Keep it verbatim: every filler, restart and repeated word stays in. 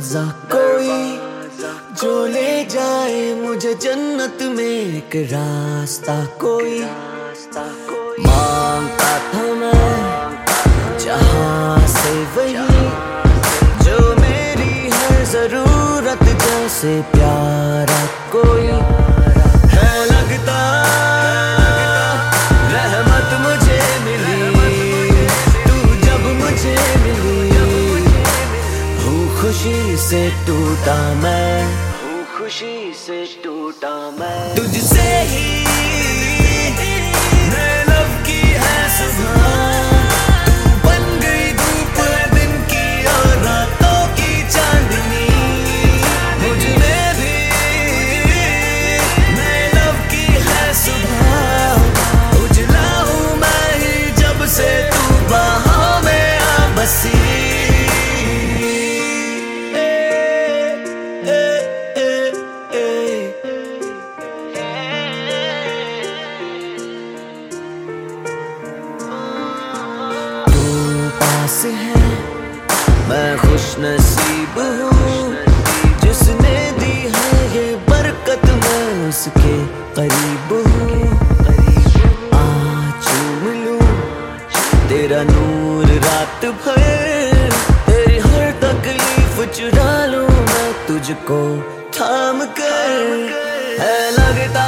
दरवाजा कोई जो ले जाए मुझे जन्नत में, एक रास्ता कोई मांगता था मैं जहां से वही, जो मेरी हर जरूरत जैसे प्यारा कोई है लगता। रहमत मुझे मिली तू जब मुझे मिली, हूँ खुशी से टूटा मैं, हूँ खुशी से टूटा मैं। तुझसे ही मैं लब की है सुबह, तू बन गई धूप है दिन की और रातों की चांदनी। मुझ में भी मैं लब की है सुबह, उजला हूँ मैं ही जब से तू बाहों में आ बसी। है मैं खुश नसीब हूँ जिसने दी है ये बरकत, मैं उसके करीब हूँ। आज मिलूं तेरा नूर रात भर, तेरी हर तकलीफ चुरा लूं मैं तुझको थाम कर, है लगता